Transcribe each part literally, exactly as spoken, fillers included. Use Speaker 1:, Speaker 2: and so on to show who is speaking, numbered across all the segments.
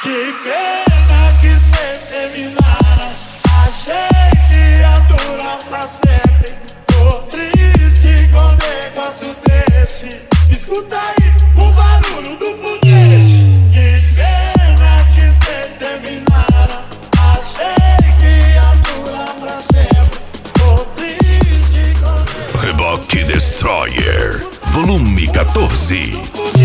Speaker 1: Que pena que cês terminaram. Achei que ia durar pra sempre. Tô triste com um negócio desse. Escuta aí o barulho do foguete. Que pena que cês terminaram. Achei que ia durar pra sempre. Tô triste com um negócio.
Speaker 2: Reboque Destroyer, volume quatorze.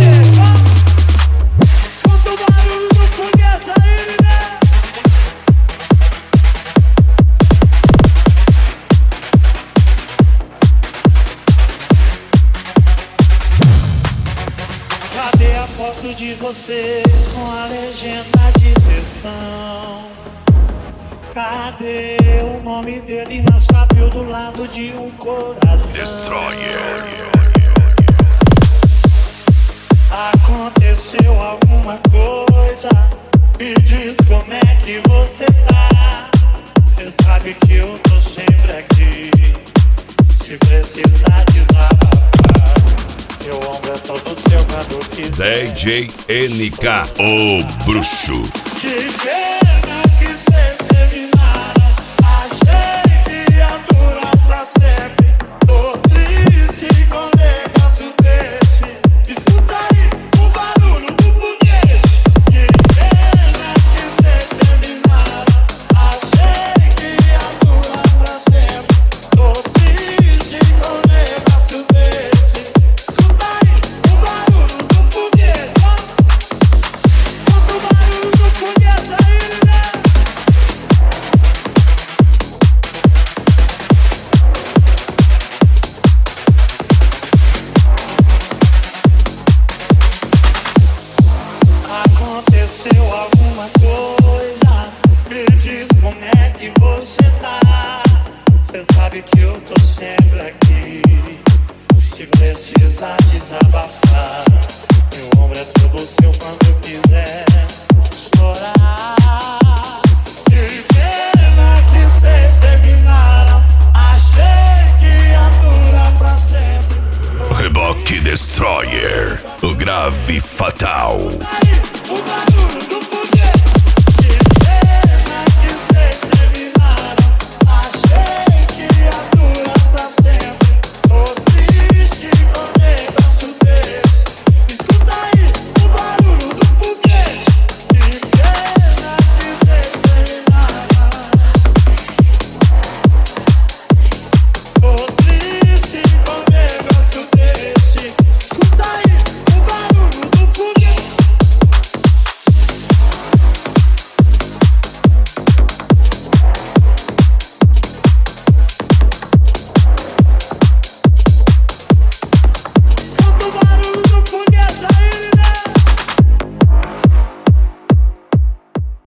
Speaker 1: Cadê a foto de vocês com a legenda de textão? Cadê o nome dele na sua bio do lado de um coração?
Speaker 2: Destroyer.
Speaker 1: Aconteceu alguma coisa? Me diz como é que você tá. Cê sabe que eu tô sempre aqui. Se precisar desabafar, meu ombro é todo seu quando quiser.
Speaker 2: D J N K, o bruxo.
Speaker 1: Que pena que cês terminaram. Achei que ia durar pra sempre. Tô triste com um negócio desse. Escuta aí o barulho do foguete. Que pena que cês terminaram. Achei que ia durar pra sempre. Tô triste com um negócio desse. Escuta aí o barulho do foguete. Escuta o barulho do foguete aí, né? Aconteceu alguma coisa? Me diz como é que você tá. Cê sabe que eu tô sempre aqui. Se precisar desabafar, meu ombro é todo seu quando quiser.